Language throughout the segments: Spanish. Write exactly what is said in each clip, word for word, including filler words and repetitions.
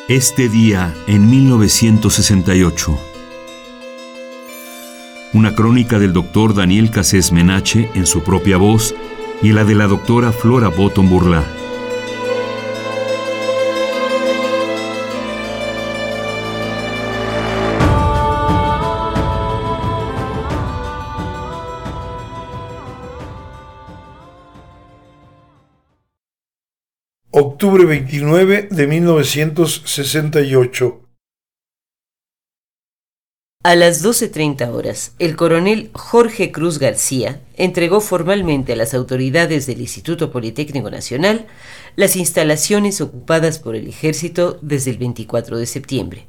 Este día en mil novecientos sesenta y ocho. Una crónica del doctor Daniel Cassés Menache en su propia voz y la de la doctora Flora Botton Burlá. Octubre veintinueve de mil novecientos sesenta y ocho. A las doce treinta horas, el coronel Jorge Cruz García entregó formalmente a las autoridades del Instituto Politécnico Nacional las instalaciones ocupadas por el Ejército desde el veinticuatro de septiembre.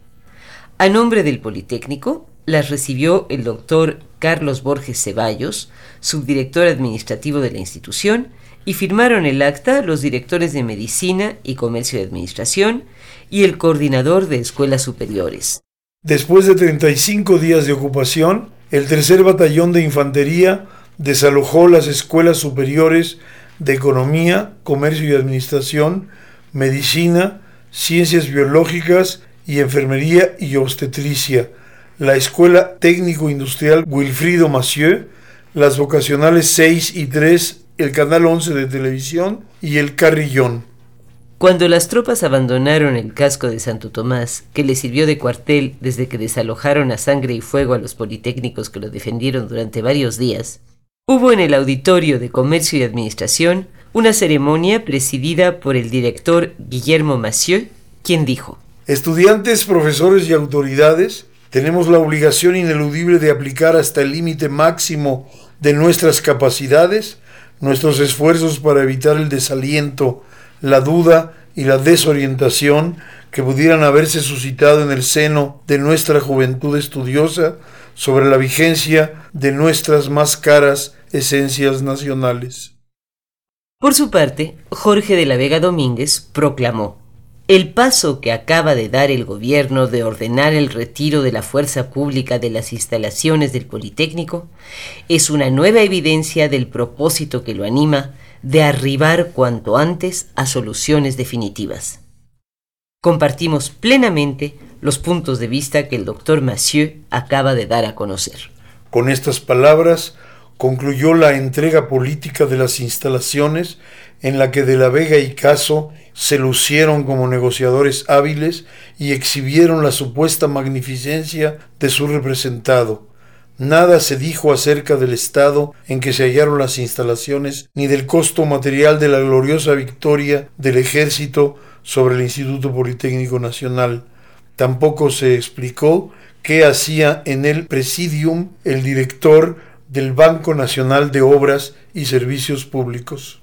A nombre del Politécnico, las recibió el doctor Carlos Borges Ceballos, subdirector administrativo de la institución, y firmaron el acta los directores de Medicina y Comercio y Administración y el coordinador de escuelas superiores. Después de treinta y cinco días de ocupación, el tercer Batallón de Infantería desalojó las escuelas superiores de Economía, Comercio y Administración, Medicina, Ciencias Biológicas y Enfermería y Obstetricia, la Escuela Técnico-Industrial Wilfrido Massieu, las vocacionales seis y tres, el Canal once de Televisión y el Carrillón. Cuando las tropas abandonaron el casco de Santo Tomás, que les sirvió de cuartel desde que desalojaron a sangre y fuego a los politécnicos que lo defendieron durante varios días, hubo en el Auditorio de Comercio y Administración una ceremonia presidida por el director Guillermo Massieu, quien dijo: Estudiantes, profesores y autoridades, tenemos la obligación ineludible de aplicar hasta el límite máximo de nuestras capacidades nuestros esfuerzos para evitar el desaliento, la duda y la desorientación que pudieran haberse suscitado en el seno de nuestra juventud estudiosa sobre la vigencia de nuestras más caras esencias nacionales. Por su parte, Jorge de la Vega Domínguez proclamó: el paso que acaba de dar el gobierno de ordenar el retiro de la fuerza pública de las instalaciones del Politécnico es una nueva evidencia del propósito que lo anima de arribar cuanto antes a soluciones definitivas. Compartimos plenamente los puntos de vista que el doctor Massieu acaba de dar a conocer. Con estas palabras concluyó la entrega política de las instalaciones en la que de la Vega y Caso se lucieron como negociadores hábiles y exhibieron la supuesta magnificencia de su representado. Nada se dijo acerca del estado en que se hallaron las instalaciones ni del costo material de la gloriosa victoria del ejército sobre el Instituto Politécnico Nacional. Tampoco se explicó qué hacía en el presidium el director del Banco Nacional de Obras y Servicios Públicos.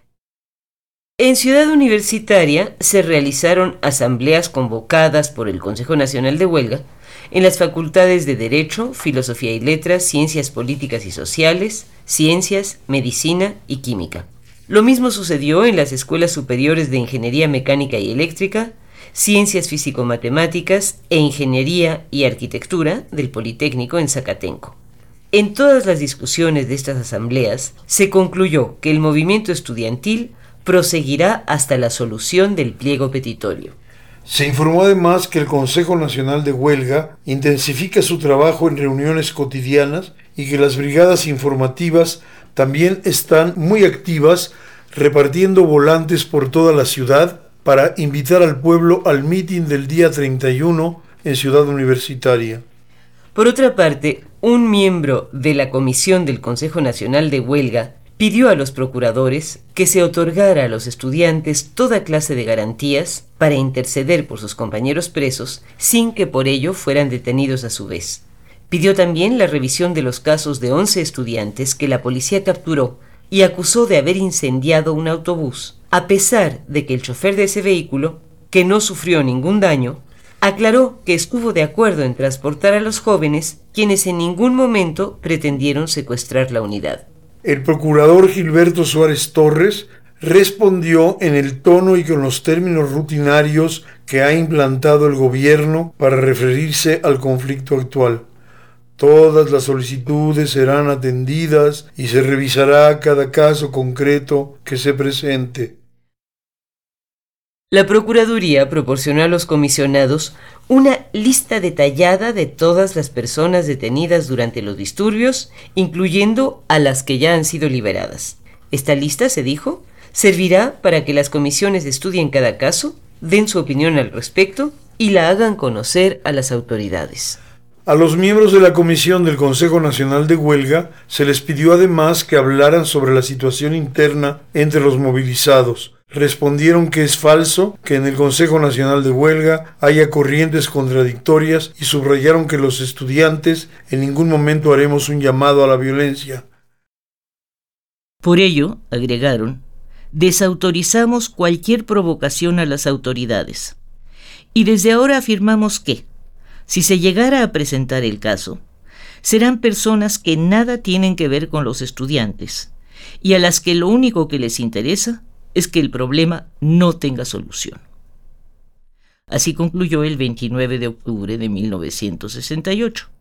En Ciudad Universitaria se realizaron asambleas convocadas por el Consejo Nacional de Huelga en las facultades de Derecho, Filosofía y Letras, Ciencias Políticas y Sociales, Ciencias, Medicina y Química. Lo mismo sucedió en las escuelas superiores de Ingeniería Mecánica y Eléctrica, Ciencias Físico-Matemáticas e Ingeniería y Arquitectura del Politécnico en Zacatenco. En todas las discusiones de estas asambleas se concluyó que el movimiento estudiantil proseguirá hasta la solución del pliego petitorio. Se informó además que el Consejo Nacional de Huelga intensifica su trabajo en reuniones cotidianas y que las brigadas informativas también están muy activas repartiendo volantes por toda la ciudad para invitar al pueblo al mitin del día treinta y uno en Ciudad Universitaria. Por otra parte, un miembro de la Comisión del Consejo Nacional de Huelga pidió a los procuradores que se otorgara a los estudiantes toda clase de garantías para interceder por sus compañeros presos sin que por ello fueran detenidos a su vez. Pidió también la revisión de los casos de once estudiantes que la policía capturó y acusó de haber incendiado un autobús, a pesar de que el chofer de ese vehículo, que no sufrió ningún daño, aclaró que estuvo de acuerdo en transportar a los jóvenes, quienes en ningún momento pretendieron secuestrar la unidad. El procurador Gilberto Suárez Torres respondió en el tono y con los términos rutinarios que ha implantado el gobierno para referirse al conflicto actual. Todas las solicitudes serán atendidas y se revisará cada caso concreto que se presente. La Procuraduría proporcionó a los comisionados una lista detallada de todas las personas detenidas durante los disturbios, incluyendo a las que ya han sido liberadas. Esta lista, se dijo, servirá para que las comisiones estudien cada caso, den su opinión al respecto y la hagan conocer a las autoridades. A los miembros de la Comisión del Consejo Nacional de Huelga se les pidió además que hablaran sobre la situación interna entre los movilizados. Respondieron que es falso que en el Consejo Nacional de Huelga haya corrientes contradictorias y subrayaron que los estudiantes en ningún momento haremos un llamado a la violencia. Por ello, agregaron, desautorizamos cualquier provocación a las autoridades. Y desde ahora afirmamos que, si se llegara a presentar el caso, serán personas que nada tienen que ver con los estudiantes y a las que lo único que les interesa es que el problema no tenga solución. Así concluyó el veintinueve de octubre de mil novecientos sesenta y ocho.